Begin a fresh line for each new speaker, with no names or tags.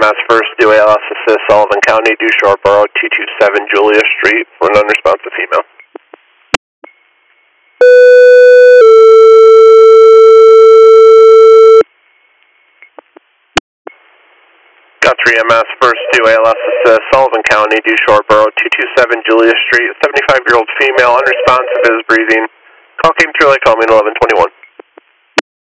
EMS first, do ALS assist, Sullivan County, due Shoreboro, 227 Julia Street, for an unresponsive female. Got 3 EMS first, do ALS assist, Sullivan County, due Shoreboro, 227 Julia Street, 75-year-old female, unresponsive, is breathing. Call came through like call me 1121.